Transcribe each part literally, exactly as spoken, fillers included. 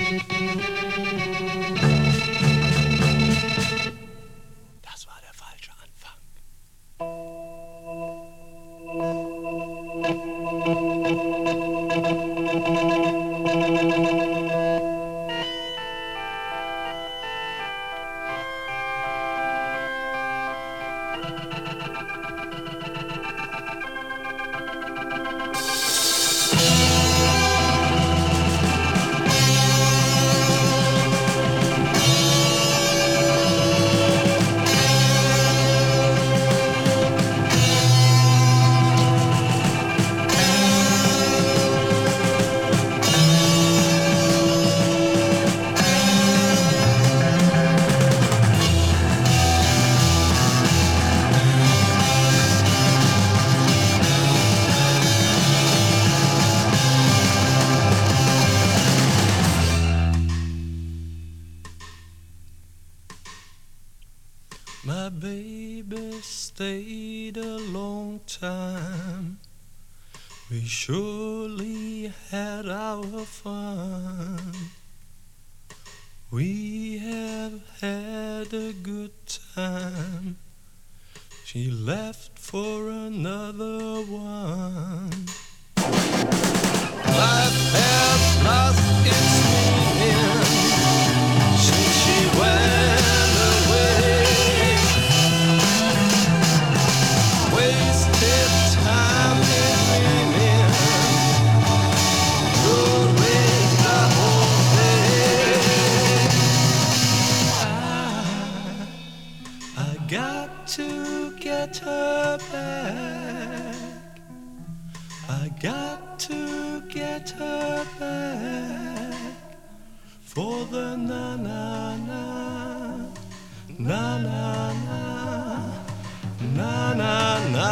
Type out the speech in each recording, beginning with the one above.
Das war der falsche Anfang. My baby stayed a long time. We surely had our fun. We have had a good time. She left for another one. Life has lost its meaning since she went away. Wasted time in dreaming, rolling the whole day. I, I got to get her back. I got to get her back for the na na na na na na na na na.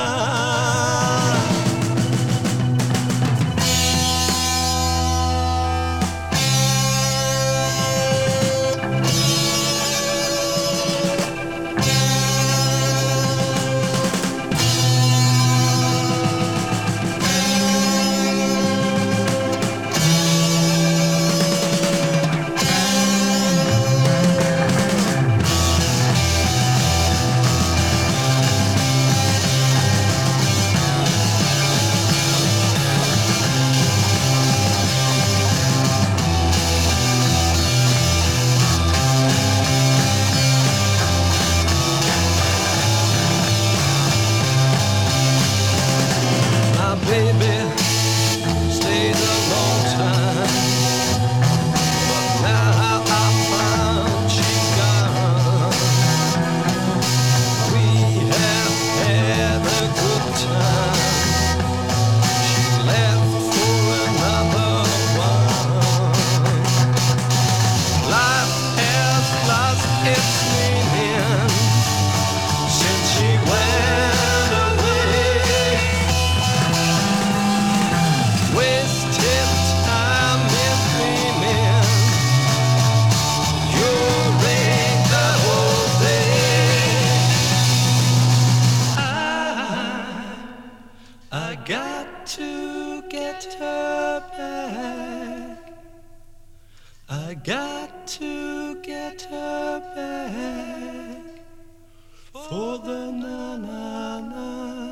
I got to get her back. I got to get her back for the na na na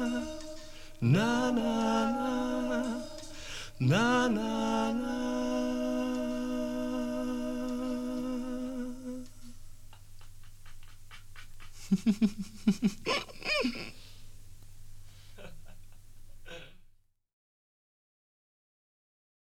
na na na na na na.